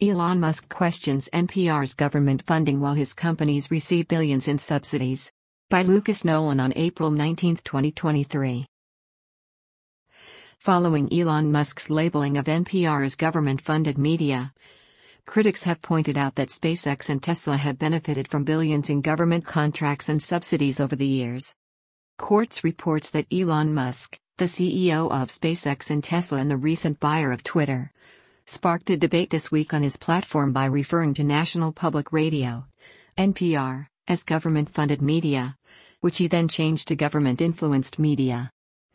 Elon Musk questions NPR's government funding while his companies receive billions in subsidies. By Lucas Nolan on April 19, 2023. Following Elon Musk's labeling of NPR as government-funded media, critics have pointed out that SpaceX and Tesla have benefited from billions in government contracts and subsidies over the years. Quartz reports that Elon Musk, the CEO of SpaceX and Tesla and the recent buyer of Twitter, sparked a debate this week on his platform by referring to National Public Radio, NPR, as government-funded media, which he then changed to government-influenced media.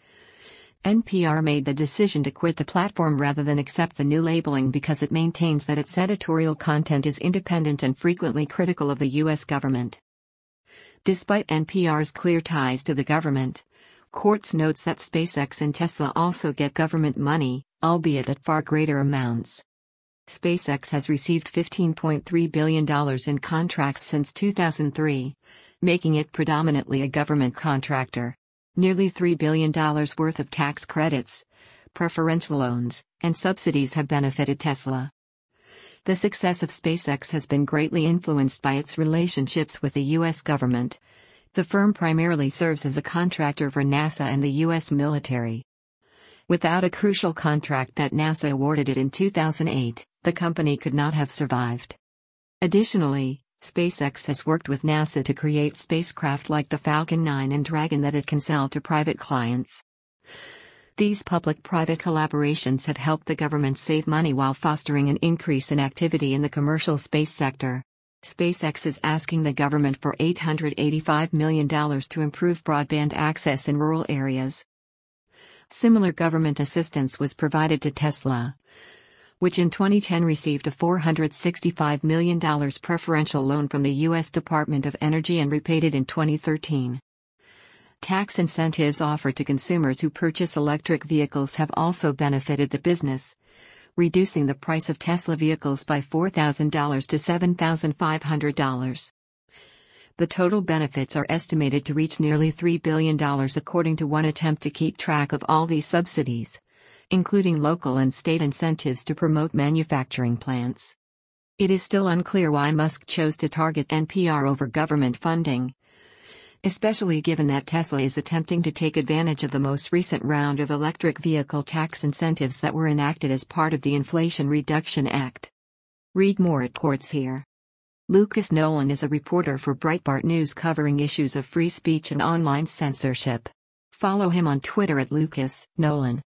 NPR made the decision to quit the platform rather than accept the new labeling because it maintains that its editorial content is independent and frequently critical of the U.S. government. Despite NPR's clear ties to the government, Quartz notes that SpaceX and Tesla also get government money, albeit at far greater amounts. SpaceX has received $15.3 billion in contracts since 2003, making it predominantly a government contractor. Nearly $3 billion worth of tax credits, preferential loans, and subsidies have benefited Tesla. The success of SpaceX has been greatly influenced by its relationships with the U.S. government. The firm primarily serves as a contractor for NASA and the U.S. military. Without a crucial contract that NASA awarded it in 2008, the company could not have survived. Additionally, SpaceX has worked with NASA to create spacecraft like the Falcon 9 and Dragon that it can sell to private clients. These public-private collaborations have helped the government save money while fostering an increase in activity in the commercial space sector. SpaceX is asking the government for $885 million to improve broadband access in rural areas. Similar government assistance was provided to Tesla, which in 2010 received a $465 million preferential loan from the U.S. Department of Energy and repaid it in 2013. Tax incentives offered to consumers who purchase electric vehicles have also benefited the business, reducing the price of Tesla vehicles by $4,000 to $7,500. The total benefits are estimated to reach nearly $3 billion according to one attempt to keep track of all these subsidies, including local and state incentives to promote manufacturing plants. It is still unclear why Musk chose to target NPR over government funding, especially given that Tesla is attempting to take advantage of the most recent round of electric vehicle tax incentives that were enacted as part of the Inflation Reduction Act. Read more at Quartz here. Lucas Nolan is a reporter for Breitbart News covering issues of free speech and online censorship. Follow him on Twitter at Lucas Nolan.